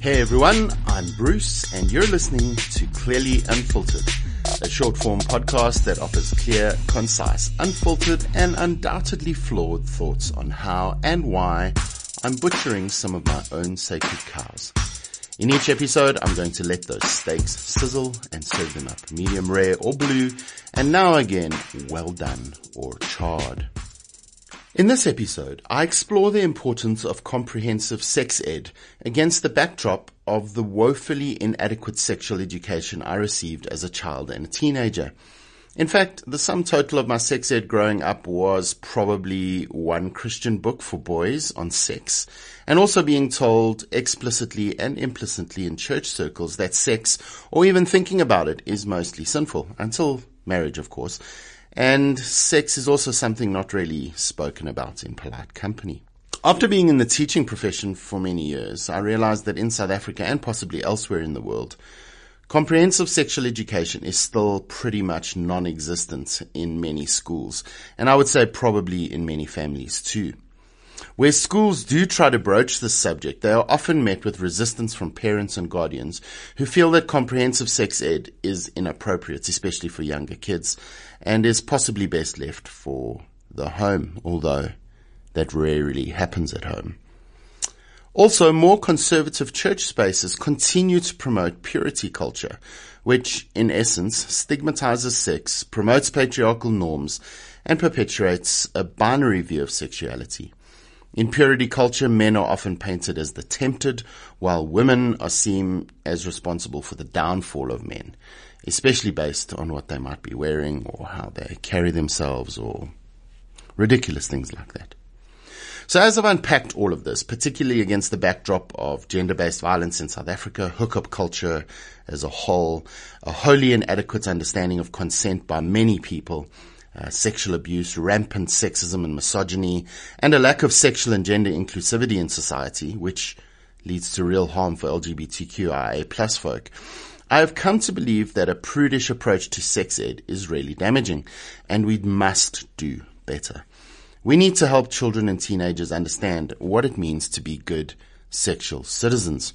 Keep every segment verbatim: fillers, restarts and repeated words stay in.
Hey everyone, I'm Bruce and you're listening to Clearly Unfiltered, a short-form podcast that offers clear, concise, unfiltered and undoubtedly flawed thoughts on how and why I'm butchering some of my own sacred cows. In each episode, I'm going to let those steaks sizzle and serve them up medium rare or blue, and now again, well done or charred. In this episode, I explore the importance of comprehensive sex ed against the backdrop of the woefully inadequate sexual education I received as a child and a teenager. In fact, the sum total of my sex ed growing up was probably one Christian book for boys on sex, and also being told explicitly and implicitly in church circles that sex, or even thinking about it, is mostly sinful, until marriage, of course. And sex is also something not really spoken about in polite company. After being in the teaching profession for many years, I realized that in South Africa and possibly elsewhere in the world, comprehensive sexual education is still pretty much non-existent in many schools, and I would say probably in many families too. Where schools do try to broach this subject, they are often met with resistance from parents and guardians who feel that comprehensive sex ed is inappropriate, especially for younger kids, and is possibly best left for the home, although that rarely happens at home. Also, more conservative church spaces continue to promote purity culture, which, in essence, stigmatizes sex, promotes patriarchal norms, and perpetuates a binary view of sexuality. In purity culture, men are often painted as the tempted, while women are seen as responsible for the downfall of men, especially based on what they might be wearing or how they carry themselves or ridiculous things like that. So as I've unpacked all of this, particularly against the backdrop of gender-based violence in South Africa, hookup culture as a whole, a wholly inadequate understanding of consent by many people, Uh, sexual abuse, rampant sexism and misogyny, and a lack of sexual and gender inclusivity in society, which leads to real harm for L G B T Q I A plus folk, I have come to believe that a prudish approach to sex ed is really damaging, and we must do better. We need to help children and teenagers understand what it means to be good sexual citizens.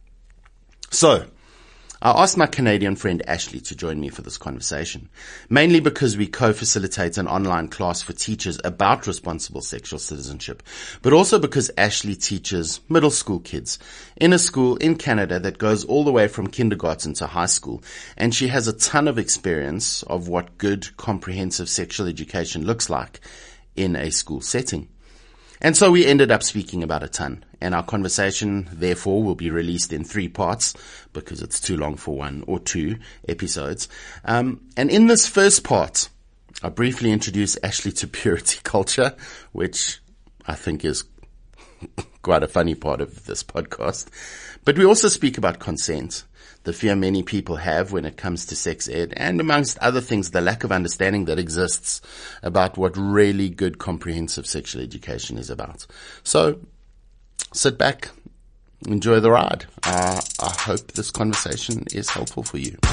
So, I asked my Canadian friend Ashley to join me for this conversation, mainly because we co-facilitate an online class for teachers about responsible sexual citizenship, but also because Ashley teaches middle school kids in a school in Canada that goes all the way from kindergarten to high school, and she has a ton of experience of what good, comprehensive sexual education looks like in a school setting. And so we ended up speaking about a ton, and our conversation, therefore, will be released in three parts because it's too long for one or two episodes. Um, and in this first part, I briefly introduce Ashley to purity culture, which I think is quite a funny part of this podcast. But we also speak about consent, the fear many people have when it comes to sex ed, and amongst other things, the lack of understanding that exists about what really good comprehensive sexual education is about. So, sit back, enjoy the ride. Uh, I hope this conversation is helpful for you.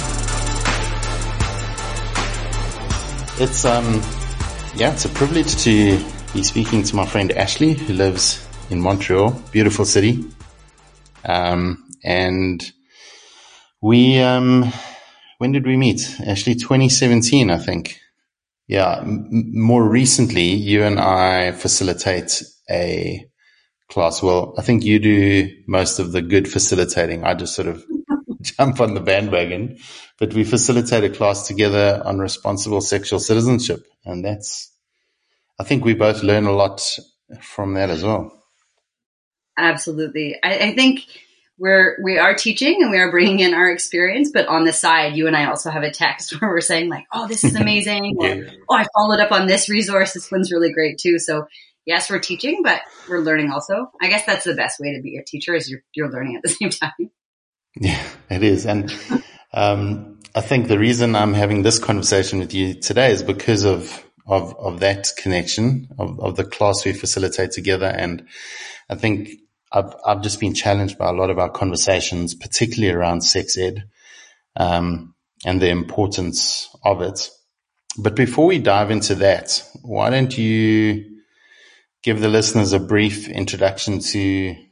It's, um, yeah, it's a privilege to be speaking to my friend Ashley, who lives in Montreal, beautiful city. Um, and we, um, when did we meet? Actually, twenty seventeen, I think. Yeah, m- more recently, you and I facilitate a class. Well, I think you do most of the good facilitating. I just sort of jump on the bandwagon, but we facilitate a class together on responsible sexual citizenship. And that's, I think we both learn a lot from that as well. Absolutely. I, I think we're, we are teaching and we are bringing in our experience, but on the side, you and I also have a text where we're saying like, oh, this is amazing. Yeah. Or, oh, I followed up on this resource. This one's really great too. So yes, we're teaching, but we're learning also. I guess that's the best way to be a teacher is you're, you're learning at the same time. Yeah, it is. And, um, I think the reason I'm having this conversation with you today is because of, of, of that connection of, of the class we facilitate together. And I think I've, I've just been challenged by a lot of our conversations, particularly around sex ed, um, and the importance of it. But before we dive into that, why don't you give the listeners a brief introduction to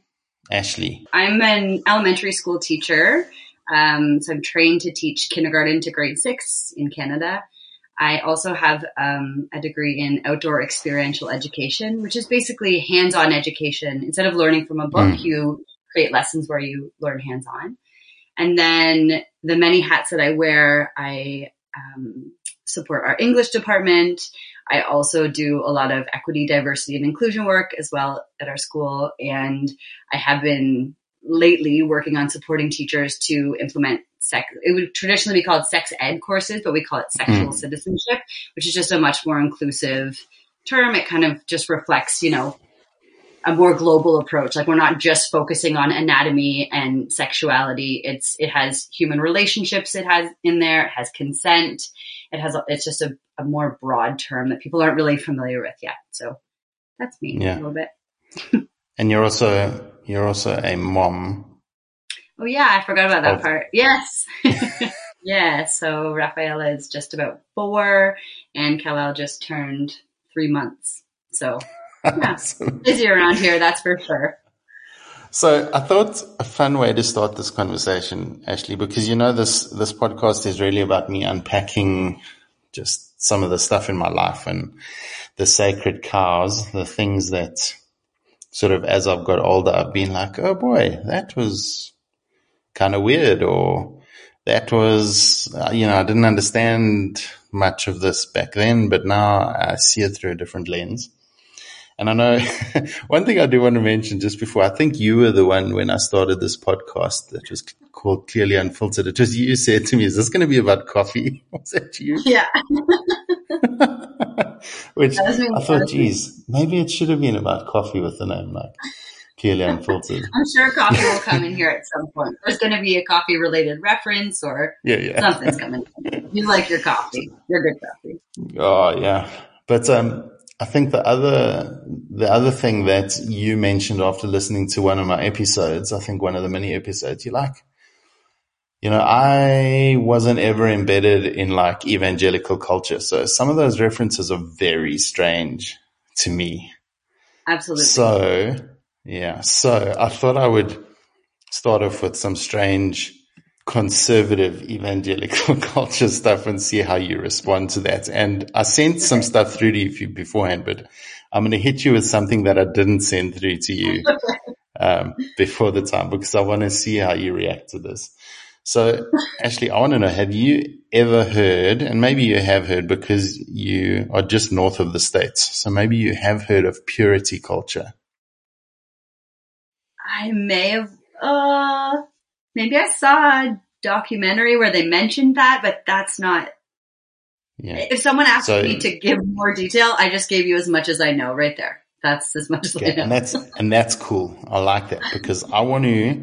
Ashley? I'm an elementary school teacher. Um, so I'm trained to teach kindergarten to grade six in Canada. I also have um, a degree in outdoor experiential education, which is basically hands-on education. Instead of learning from a book, mm. you create lessons where you learn hands-on. And then the many hats that I wear, I um, support our English department. I also do a lot of equity, diversity, and inclusion work as well at our school. And I have been lately working on supporting teachers to implement sex. It would traditionally be called sex ed courses, but we call it sexual mm. citizenship, which is just a much more inclusive term. It kind of just reflects, you know, a more global approach. Like we're not just focusing on anatomy and sexuality. It's, it has human relationships. It has in there, it has consent. It has, it's just a, a more broad term that people aren't really familiar with yet. So that's me yeah. a little bit. And you're also, you're also a mom. Oh yeah. I forgot about that of- part. Yes. Yeah. So Rafaela is just about four and Kal-El just turned three months. So yeah, busy around here, that's for sure. So I thought a fun way to start this conversation, Ashley, because you know this this podcast is really about me unpacking just some of the stuff in my life and the sacred cows, the things that sort of as I've got older, I've been like, oh boy, that was kind of weird, or that was, you know, I didn't understand much of this back then, but now I see it through a different lens. And I know one thing I do want to mention just before, I think you were the one when I started this podcast that was called Clearly Unfiltered. It was you who said to me, is this going to be about coffee? Was that you? Yeah. Which I thought, geez, maybe it should have been about coffee with the name like Clearly Unfiltered. I'm sure coffee will come in here at some point. There's going to be a coffee related reference or yeah, yeah. something's coming. You like your coffee. You're good coffee. Oh, yeah. But, um, I think the other, the other thing that you mentioned after listening to one of my episodes, I think one of the mini episodes, you're like, you know, I wasn't ever embedded in like evangelical culture. So some of those references are very strange to me. Absolutely. So, yeah. So I thought I would start off with some strange conservative evangelical culture stuff and see how you respond to that. And I sent some stuff through to you beforehand, but I'm going to hit you with something that I didn't send through to you um, before the time because I want to see how you react to this. So Ashley, I want to know, have you ever heard, and maybe you have heard because you are just north of the States, so maybe you have heard of purity culture? I may have, uh, maybe I saw a documentary where they mentioned that, but that's not, yeah. If someone asked so, me to give more detail, I just gave you as much as I know right there. That's as much as okay, I know. And that's, and that's cool. I like that because I want to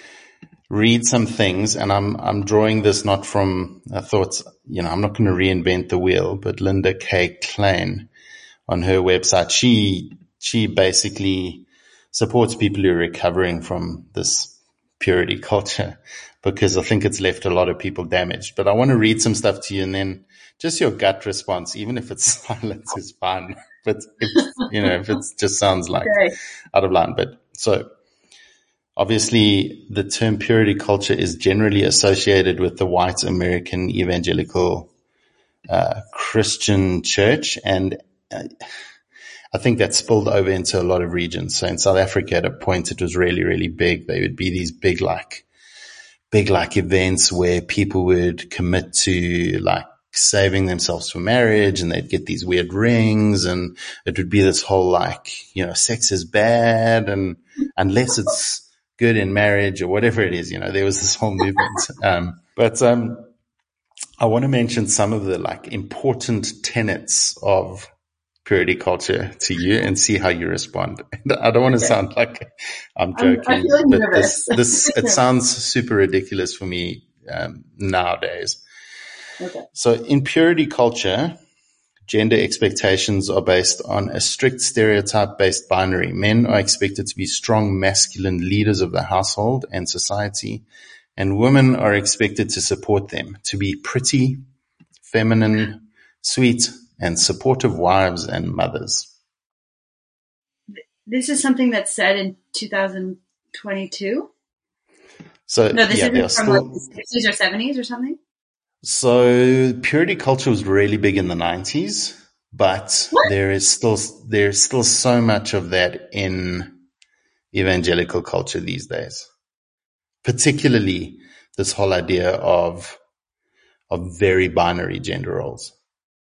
read some things, and I'm, I'm drawing this not from uh, thoughts, you know, I'm not going to reinvent the wheel, but Linda K. Klein on her website, she, she basically supports people who are recovering from this purity culture because I think it's left a lot of people damaged. But I want to read some stuff to you and then just your gut response, even if it's silence is fine. But if, you know, if it just sounds like okay. out of line. But so obviously the term purity culture is generally associated with the white American evangelical uh, Christian church. And uh, I think that spilled over into a lot of regions. So in South Africa at a point, it was really, really big. They would be these big, like, big, like events where people would commit to like saving themselves for marriage and they'd get these weird rings and it would be this whole like, you know, sex is bad and unless it's good in marriage or whatever it is, you know, there was this whole movement. Um, but, um, I want to mention some of the like important tenets of purity culture to you and see how you respond. I don't want to okay. sound like I'm joking, I'm, I'm but this, this, it sounds super ridiculous for me, um, nowadays. Okay. So in purity culture, gender expectations are based on a strict stereotype-based binary. Men are expected to be strong, masculine leaders of the household and society, and women are expected to support them, to be pretty, feminine, sweet, and supportive wives and mothers. This is something that's said in two thousand twenty-two? So No, this yeah, isn't there's from still like the sixties or seventies or something? so purity culture was really big in the nineties, but What? there is still there's still so much of that in evangelical culture these days. Particularly this whole idea of of very binary gender roles.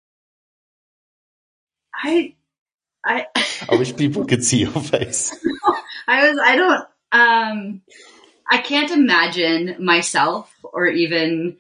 I, I, I wish people could see your face. I was, I don't, um, I can't imagine myself or even,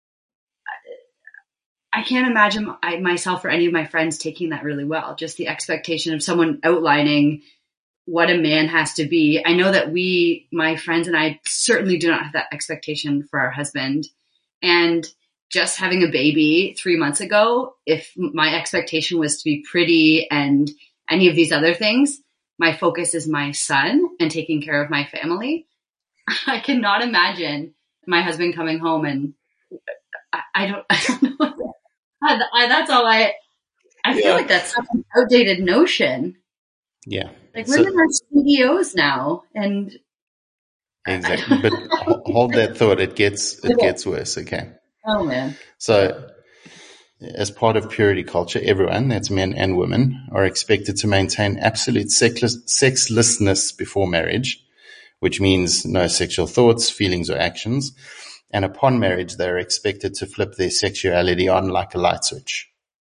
I can't imagine I, myself or any of my friends taking that really well. Just the expectation of someone outlining what a man has to be. I know that we, my friends and I certainly do not have that expectation for our husband. And just having a baby three months ago, if my expectation was to be pretty and any of these other things, my focus is my son and taking care of my family. I cannot imagine my husband coming home and I, I don't, I don't know. I, I, that's all I, I feel Yeah. like that's such an outdated notion. Yeah. Like So- women are C E Os now, and Exactly. But hold that thought. It gets, it gets worse. Okay. oh man. So as part of purity culture, everyone, that's men and women, are expected to maintain absolute sexless, sexlessness before marriage, which means no sexual thoughts, feelings, or actions. And upon marriage, they're expected to flip their sexuality on like a light switch.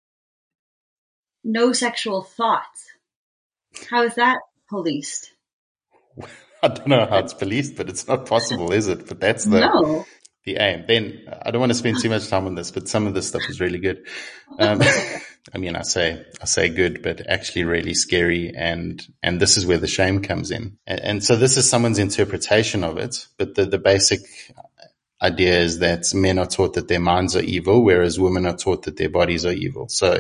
No sexual thoughts. How is that policed? I don't know how it's policed, but it's not possible, is it? But that's the No. the aim. Then I don't want to spend too much time on this, but some of this stuff is really good. Um, I mean, I say I say good, but actually really scary, and and this is where the shame comes in. And, and so this is someone's interpretation of it, but the the basic idea is that men are taught that their minds are evil, whereas women are taught that their bodies are evil. So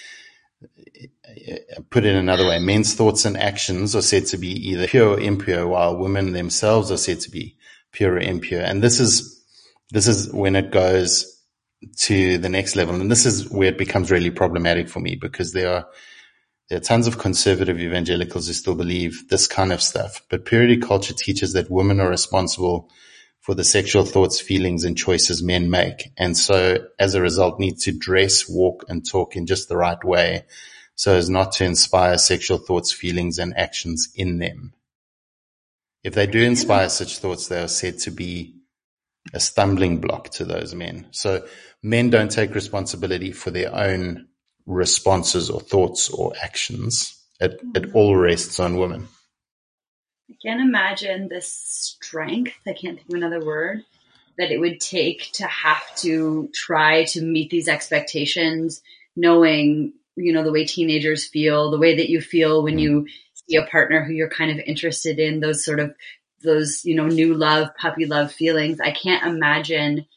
put it another way, men's thoughts and actions are said to be either pure or impure, while women themselves are said to be pure or impure. And this is, this is when it goes to the next level. And this is where it becomes really problematic for me, because there are, there are tons of conservative evangelicals who still believe this kind of stuff. But purity culture teaches that women are responsible for the sexual thoughts, feelings, and choices men make. And so as a result need to dress, walk, and talk in just the right way, so as not to inspire sexual thoughts, feelings, and actions in them. If they do inspire such thoughts, they are said to be a stumbling block to those men. So men don't take responsibility for their own responses or thoughts or actions. It, it all rests on women. I can't imagine the strength, I can't think of another word, that it would take to have to try to meet these expectations, knowing, you know, the way teenagers feel, the way that you feel when mm. you see a partner who you're kind of interested in, those sort of, those, you know, new love, puppy love feelings. I can't imagine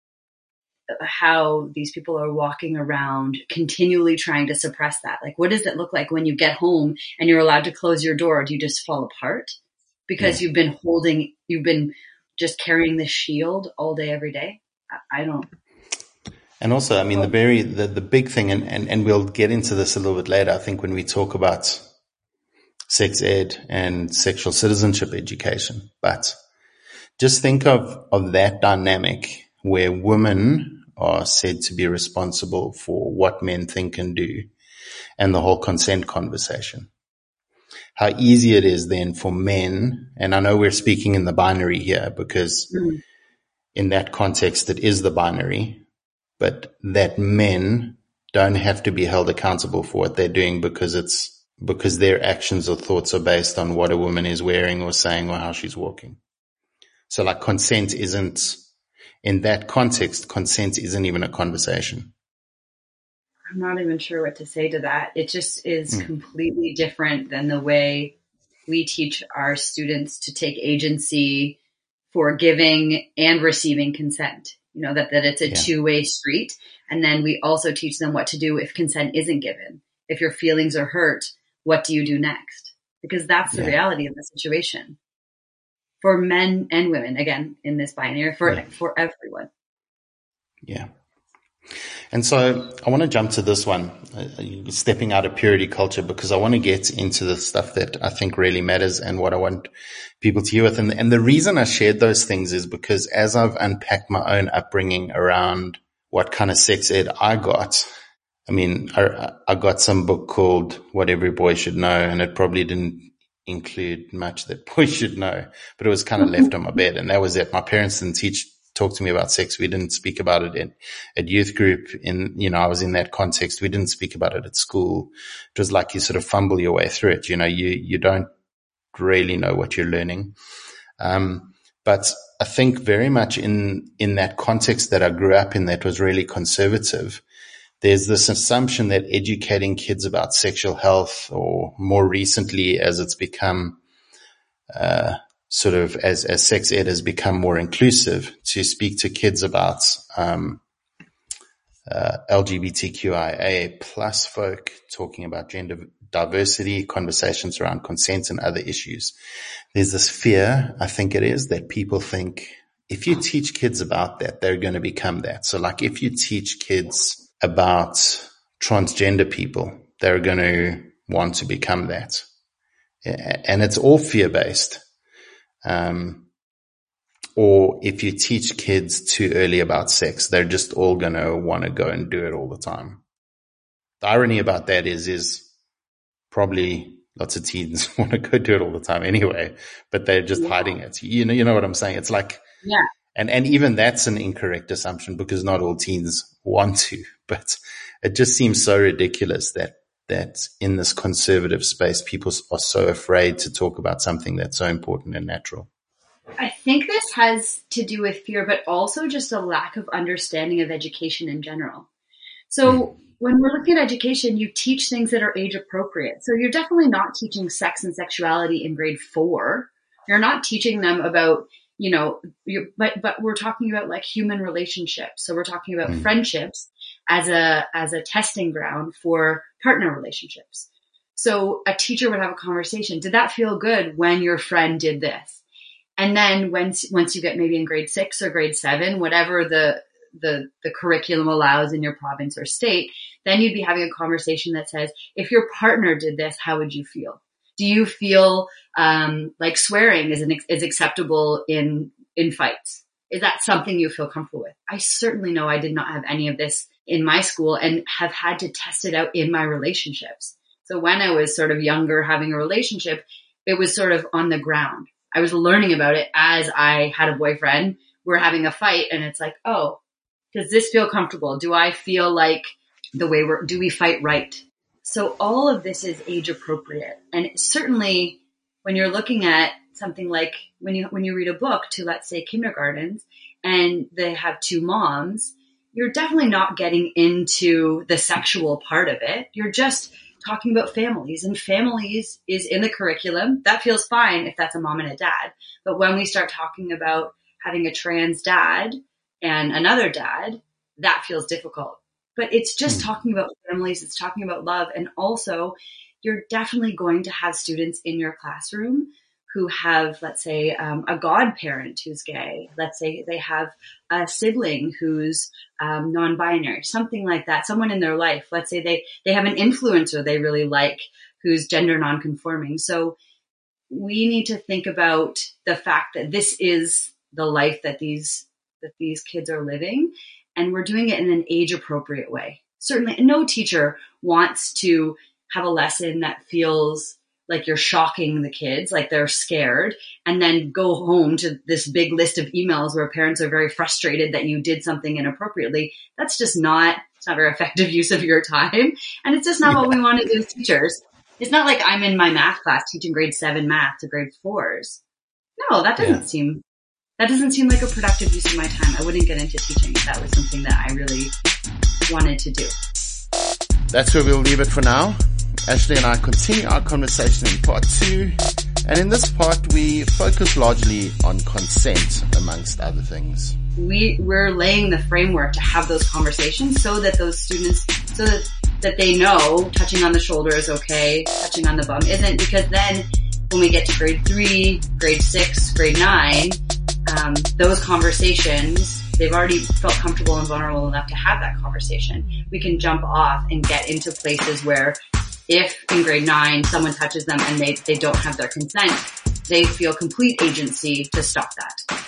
how these people are walking around continually trying to suppress that. Like, what does it look like when you get home and you're allowed to close your door? Do you just fall apart because yeah. you've been holding, you've been just carrying this shield all day, every day? I, I don't. And also, I mean, the very, the, the big thing, and, and, and we'll get into this a little bit later, I think, when we talk about sex ed and sexual citizenship education. But just think of, of that dynamic where women are said to be responsible for what men think and do, and the whole consent conversation. How easy it is then for men, and I know we're speaking in the binary here because mm-hmm. in that context it is the binary, but that men don't have to be held accountable for what they're doing because it's because their actions or thoughts are based on what a woman is wearing or saying or how she's walking. So like consent isn't, in that context, consent isn't even a conversation. I'm not even sure what to say to that. It just is mm. completely different than the way we teach our students to take agency for giving and receiving consent. You know, that, that it's a yeah. two-way street. And then we also teach them what to do if consent isn't given. If your feelings are hurt, what do you do next? Because that's the yeah. reality of the situation. For men and women, again, in this binary, for, yeah. for everyone. Yeah. And so I want to jump to this one, uh, stepping out of purity culture, because I want to get into the stuff that I think really matters and what I want people to hear with. And, and the reason I shared those things is because as I've unpacked my own upbringing around what kind of sex ed I got, I mean, I, I got some book called What Every Boy Should Know, and it probably didn't include much that boys should know, but it was kind of left on my bed. And that was it. My parents didn't teach talk to me about sex. We didn't speak about it in at youth group. In, you know, I was in that context. We didn't speak about it at school. It was like you sort of fumble your way through it. You know, you, you don't really know what you're learning. Um, but I think very much in, in that context that I grew up in that was really conservative, there's this assumption that educating kids about sexual health, or more recently as it's become, uh, sort of as, as sex ed has become more inclusive, to speak to kids about, um, uh, L G B T Q I A plus folk, talking about gender diversity, conversations around consent and other issues. There's this fear, I think it is, that people think if you teach kids about that, they're going to become that. So like if you teach kids about transgender people, they're going to want to become that. And it's all fear-based. Um, or if you teach kids too early about sex, they're just all going to want to go and do it all the time. The irony about that is, is probably lots of teens want to go do it all the time anyway, but they're just yeah. hiding it. You know, you know what I'm saying? It's like, yeah. And, and even that's an incorrect assumption, because not all teens want to, but it just seems so ridiculous that, that in this conservative space, people are so afraid to talk about something that's so important and natural. I think this has to do with fear, but also just a lack of understanding of education in general. So mm. when we're looking at education, you teach things that are age appropriate. So you're definitely not teaching sex and sexuality in grade four. You're not teaching them about, you know, you, but, but we're talking about like human relationships. So we're talking about mm. friendships as a, as a testing ground for partner relationships. So a teacher would have a conversation. Did that feel good when your friend did this? And then once, once you get maybe in grade six or grade seven, whatever the, the, the curriculum allows in your province or state, then you'd be having a conversation that says, if your partner did this, how would you feel? Do you feel, um, like swearing is an, is acceptable in, in fights? Is that something you feel comfortable with? I certainly know I did not have any of this in my school and have had to test it out in my relationships. So when I was sort of younger, having a relationship, it was sort of on the ground. I was learning about it as I had a boyfriend. We're having a fight and it's like, oh, does this feel comfortable? Do I feel like the way we're, do we fight right? So all of this is age appropriate. And certainly when you're looking at something like when you, when you read a book to, let's say, kindergartens and they have two moms, you're definitely not getting into the sexual part of it. You're just talking about families, and families is in the curriculum. That feels fine if that's a mom and a dad. But when we start talking about having a trans dad and another dad, that feels difficult. But it's just talking about families. It's talking about love. And also you're definitely going to have students in your classroom who have, let's say, um, a godparent who's gay. Let's say they have a sibling who's um, non-binary, something like that, someone in their life. Let's say they, they have an influencer they really like who's gender non-conforming. So we need to think about the fact that this is the life that these, that these kids are living, and we're doing it in an age-appropriate way. Certainly, no teacher wants to have a lesson that feels like you're shocking the kids, like they're scared, and then go home to this big list of emails where parents are very frustrated that you did something inappropriately. That's just not, it's not very effective use of your time. And it's just not what we want to do as teachers. It's not like I'm in my math class teaching grade seven math to grade fours. No, that doesn't yeah. seem, that doesn't seem like a productive use of my time. I wouldn't get into teaching if that was something that I really wanted to do. That's where we'll leave it for now. Ashley and I continue our conversation in part two. And in this part, we focus largely on consent, amongst other things. We, we're laying the framework to have those conversations so that those students, so that, that they know touching on the shoulder is okay, touching on the bum isn't, because then when we get to grade three, grade six, grade nine, um, those conversations they've already felt comfortable and vulnerable enough to have that conversation. We can jump off and get into places where if in grade nine someone touches them and they, they don't have their consent, they feel complete agency to stop that.